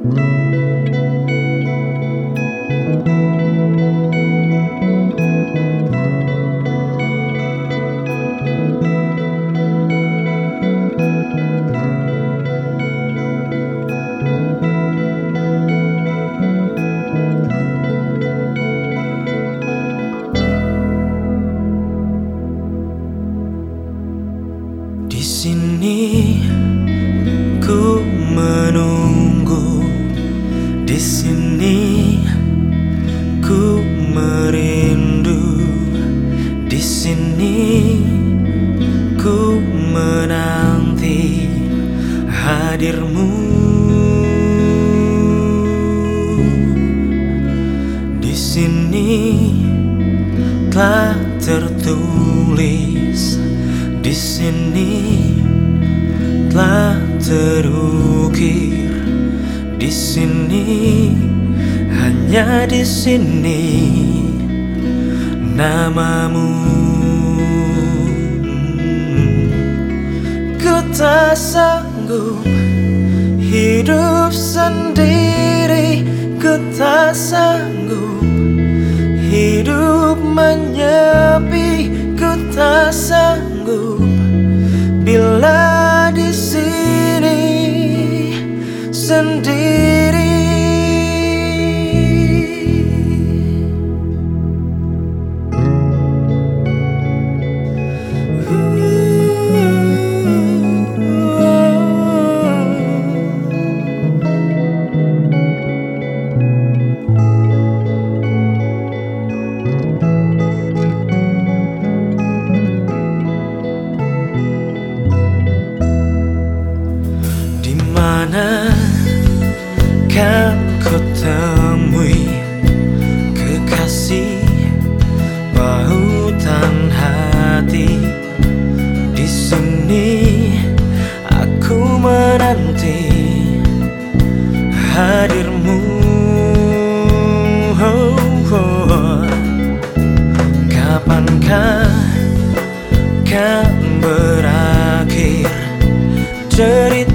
Di sini ku menunggu, di sini ku merindu, di sini ku menanti hadirmu. Di sini telah tertulis, di sini telah terukir, di sini, hanya di sini namamu. Ku tak sanggup hidup sendiri, ku tak sanggup hidup menyepi, ku tak sanggup bila di sini sendiri. Mana kan ku temui kekasih pautan hati? Di sini aku menanti hadirmu. Kapankah kan berakhir cerita